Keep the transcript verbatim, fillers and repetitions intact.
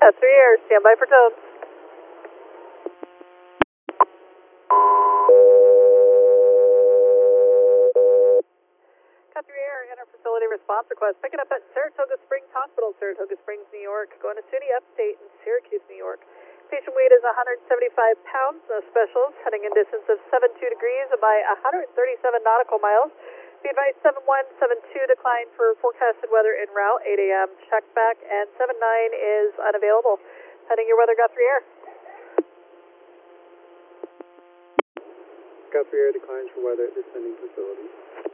Cat three Air, stand by for tones. Cat three Air, enter facility response request. Picking up at Saratoga Springs Hospital, Saratoga Springs, New York. Going to SUNY Upstate in Syracuse, New York. Patient weight is one hundred seventy-five pounds, no specials. Heading in distance of seventy-two degrees by one hundred thirty-seven nautical miles. Be advised seven one seven two decline for forecasted weather en route. eight A M check back, and seven nine is unavailable. Heading your weather, Guthrie Air. Guthrie Air declines for weather at descending facility.